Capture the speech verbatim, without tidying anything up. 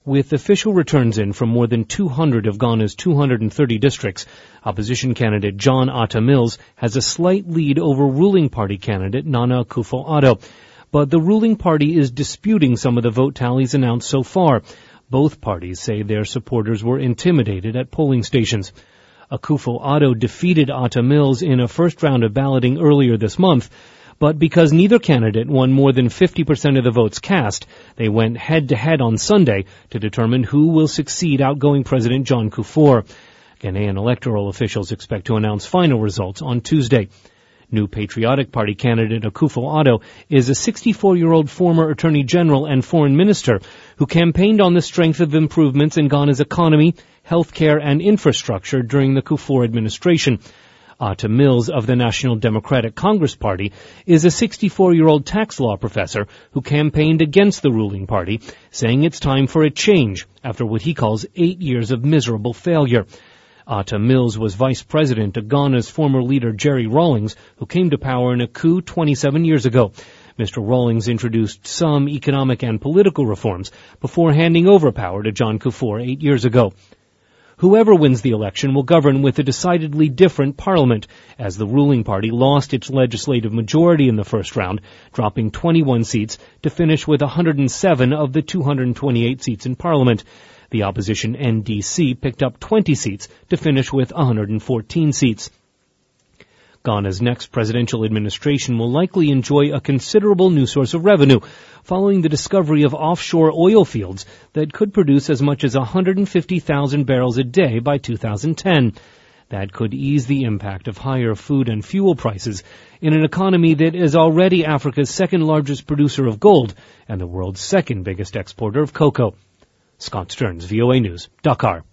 With official returns in from more than two hundred of Ghana's two hundred thirty districts, opposition candidate John Atta Mills has a slight lead over ruling party candidate Nana Akufo-Addo. But the ruling party is disputing some of the vote tallies announced so far. Both parties say their supporters were intimidated at polling stations. Akufo-Addo defeated Atta Mills in a first round of balloting earlier this month, but because neither candidate won more than fifty percent of the votes cast, they went head-to-head on Sunday to determine who will succeed outgoing President John Kufuor. Ghanaian electoral officials expect to announce final results on Tuesday. New Patriotic Party candidate Akufo-Addo is a sixty-four-year-old former Attorney General and Foreign Minister who campaigned on the strength of improvements in Ghana's economy, healthcare, and infrastructure during the Kufuor administration. Atta Mills of the National Democratic Congress Party is a sixty-four-year-old tax law professor who campaigned against the ruling party, saying it's time for a change after what he calls eight years of miserable failure. Atta Mills was vice president of Ghana's former leader Jerry Rawlings, who came to power in a coup twenty-seven years ago. Mister Rawlings introduced some economic and political reforms before handing over power to John Kufuor eight years ago. Whoever wins the election will govern with a decidedly different parliament, as the ruling party lost its legislative majority in the first round, dropping twenty-one seats to finish with one hundred seven of the two hundred twenty-eight seats in parliament. The opposition N D C picked up twenty seats to finish with one hundred fourteen seats. Ghana's next presidential administration will likely enjoy a considerable new source of revenue, following the discovery of offshore oil fields that could produce as much as one hundred fifty thousand barrels a day by two thousand ten. That could ease the impact of higher food and fuel prices in an economy that is already Africa's second largest producer of gold and the world's second biggest exporter of cocoa. Scott Stearns, V O A News, Dakar.